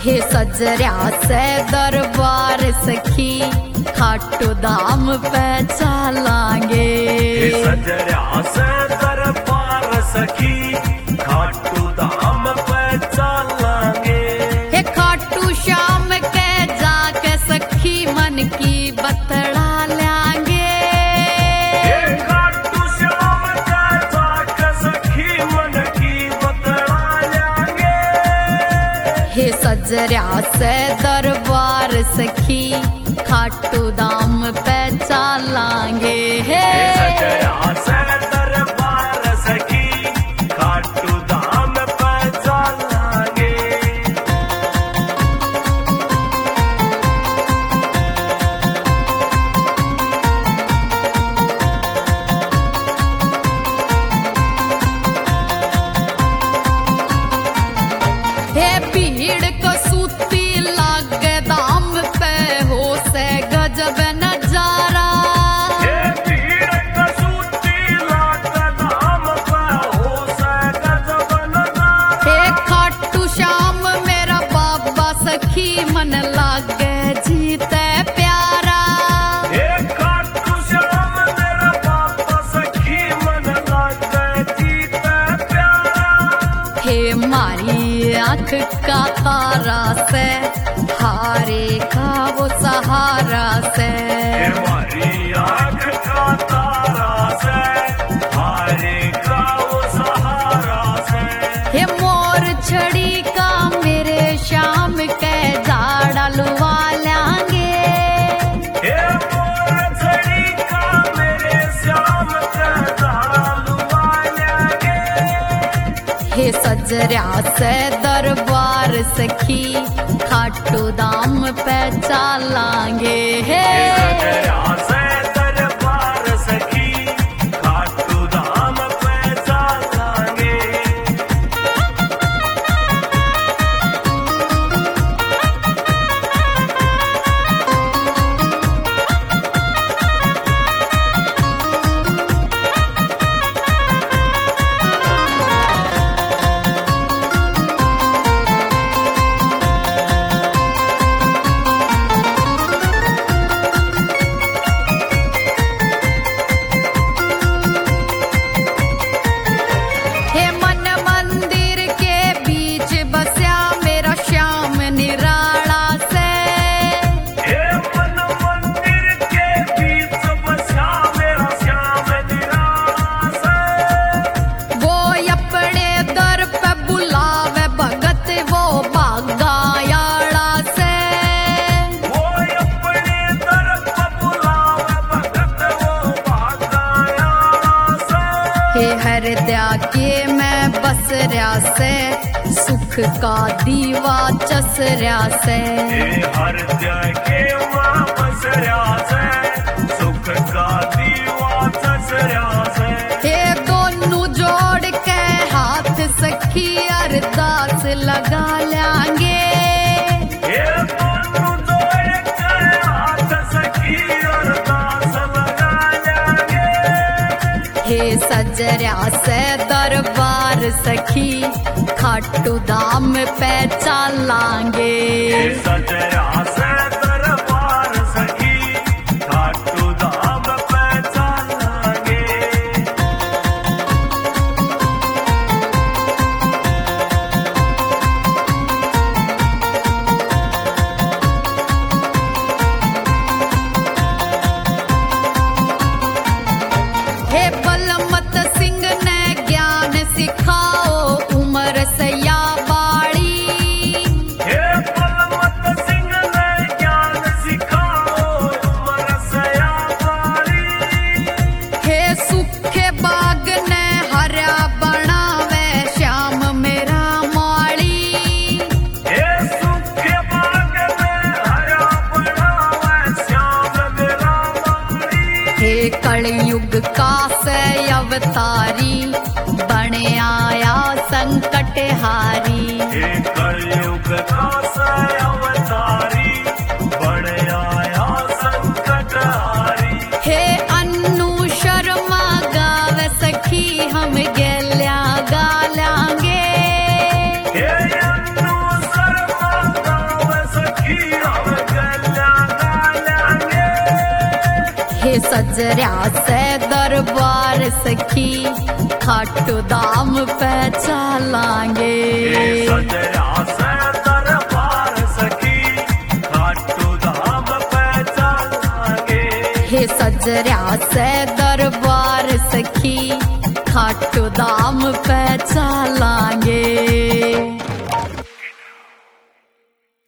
हे सजर्या से दरबार सखी खाटू धाम पे चलांगे। हे सजर्या से दरबार सखी खाटू धाम पे चलांगे। हे खाटू श्याम के जाके सखी मन की बतड़ा लांगे। हे खाटू श्याम के जाके सखी मन की बतड़ा लांगे। हे सजर्या से दरबार सखी खाटू धाम पे चलांगे। हे सजर्या से दरबार सखी खाटू धाम पे चलांगे। हे भीड़ को सूती लागे दाम पे हो से गजब नजारा। हे भीड़ का सूती लागे दाम पे हो से गजब नजारा। हे खाटू श्याम मेरा बाबा सखी मन लागे जीते प्यारा। हे खाटू श्याम मेरा बाबा सखी मन लागे जीते प्यारा। हे मारी आँख का तारा से हारे का वो सहारा से। हमारी आँख का तारा से हारे का वो सहारा से। हे मोर छड़ी का मेरे श्याम के झाड़ा लुवा लांगे। हे मोर छड़ी का मेरे श्याम के झाड़ा लुवा लांगे। हे सजर्या से दरबार सखी खाटू धाम पे चलांगे। हे सजर्या से दरबार सखी खाटू धाम पे चलांगे। हे मन मंदिर के बीच बस्या मेरा श्याम निराला से। हे मन मंदिर के बीच बसा मेरा श्याम निराला से। वो अपने दर पे बुलावे भगत वो बागायाड़ा से। वो अपने तरफ बुलावे भगत वो भागायाड़ा से। हे हृदय के मैं बस रहा से सुख का दीवा चस रहा से। हे हृदय के मां बसर्या से सुख का दीवा ससर्या से। हे दोनों जोड़ के हाथ सखी अरदास लगा लांगे। हे दोनों जोड़ के हाथ सखी अरदास लगा लांगे। हे सजर्या से दरबार सखी खाटू धाम पे चलांगे। हे सजर्या से दरबार सखी खाटू धाम पे चलांगे। हे बलमत सिंह ने ज्ञान सिखाओ उम्र सया बाड़ी। हे बलवंत सिंह ने ज्ञान सिखाओ उम्र सया बारी। हे सुखे बाग ने हरा बनावे श्याम मेरा माड़ी। हे सूखे बाग में हरा बनावे श्याम मेरा माली। हे कलयुग का से अवतारी बने आया संकट हारी। हे कलयुग का से अवतारी बड़े आया संकट हारी। हे अन्नू शर्मा गावे सखी हम गेल्या गालांगे। हे अन्नू शर्मा सजरिया से दरबार सखी खाटू धाम पे चलांगे। सजरिया से दरबार सखी खाटू धाम पे चलांगे। हे सजरिया से दरबार सखी खाटू धाम पे चलांगे।